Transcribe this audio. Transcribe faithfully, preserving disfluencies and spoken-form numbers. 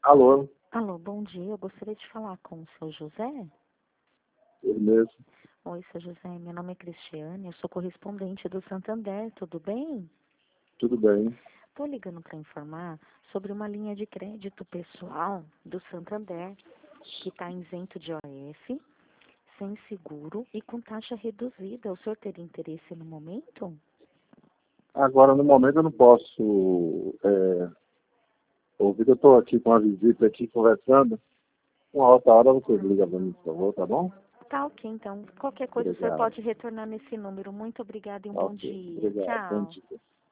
Alô, Alô, bom dia. Eu gostaria de falar com o seu José. ele mesmo. Oi, seu José. Meu nome é Cristiane. Eu sou correspondente do Santander. Tudo bem? Tudo bem. Estou ligando para informar sobre uma linha de crédito pessoal do Santander que está isento de O F, sem seguro e com taxa reduzida. O senhor teria interesse no momento? Agora, no momento, eu não posso é, ouvir. Eu estou aqui com a visita aqui conversando. Uma outra hora você liga para mim, por favor, tá bom? Tá ok, então. Qualquer coisa o senhor Obrigado. pode retornar nesse número. Muito obrigada e um bom Ok, dia. obrigado. Bom Tchau. dia.